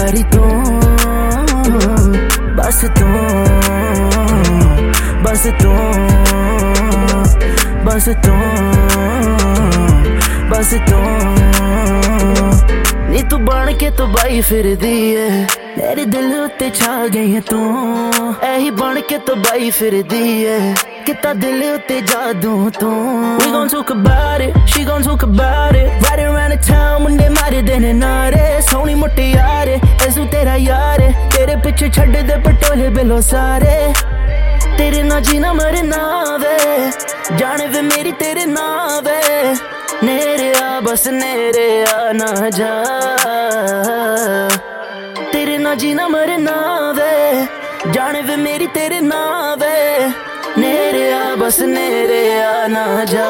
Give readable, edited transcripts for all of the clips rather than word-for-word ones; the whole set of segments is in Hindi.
प्यारी तू, बस तू, बस तू, बस तू, बस तू। नी तू बन के तो बाई फिर दी है, मेरे दिल उत्ते छा गई है तू, ऐही बन के तो बाई फिर दी है, किता दिल उत्ते जादू तू। We gon' talk about it, she gon' talk about it, right around the town मुंडे मारे देने नारे, सोनी मोटी यारे ऐसू तेरा यारे, तेरे पिछे छड़ दे पटोले बिलो सारे, तेरे ना जीना मरना वे, जाने वे मेरी तेरे ना वे, नेरे आ बस नेरे आ ना जा, तेरे ना जीना मरना वे, जाने वे मेरी तेरे ना वे, नेरे आ बस नेरे आ ना जा।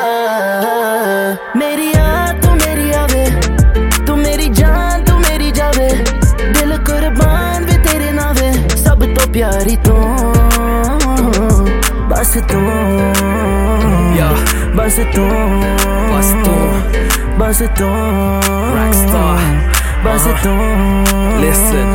मेरी आ तू मेरी आवे, तू मेरी जान तू मेरी जावे, दिल कुर्बान भी तेरे नावे, सब तो प्यारी तू, बस तू, बस तू, बस तू, बस तू, Rockstar, बस तू। listen,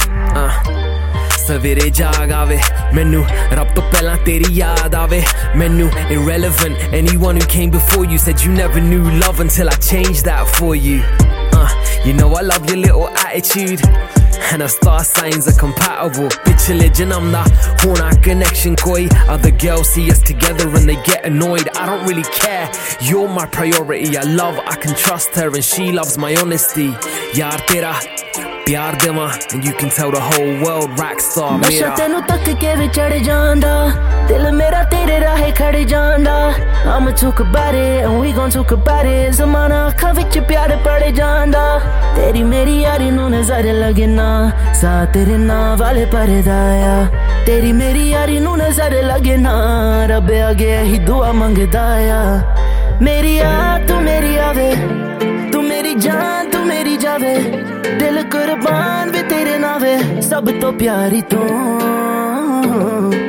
सवेरे जाग आवे मैनू, रब तो पहला तेरी याद आवे मैनू, irrelevant, anyone who came before you said you never knew love until I changed that for you. You know I love your little attitude, and our star signs are compatible. Pichale janam da hona connection koi, other girls see us together and they get annoyed. I don't really care, you're my priority. I love, I can trust her and she loves my honesty. Yaar tera प्यार देवा and you can tell the whole world Rockstar मेरा। नशा तेनू तक के भी चढ़ जांदा, दिल मेरा तेरे राहे खड़ जांदा, I'ma talk about it and we gon' talk about it, ज़माना अखां विच प्यार पड़ जांदा, तेरी मेरी यारी नू नज़र लगे ना, सा तेरे नां वाले परदा आ, तेरी मेरी यारी नू नज़र लगे ना, रब अगे ही दुआ मंगदा आ। मेरी आ तू मेरी आवे, तू मेरी जान तू मेरी जावे, दिल कुर्बान भी तेरे नावे, सब तो प्यारी तू,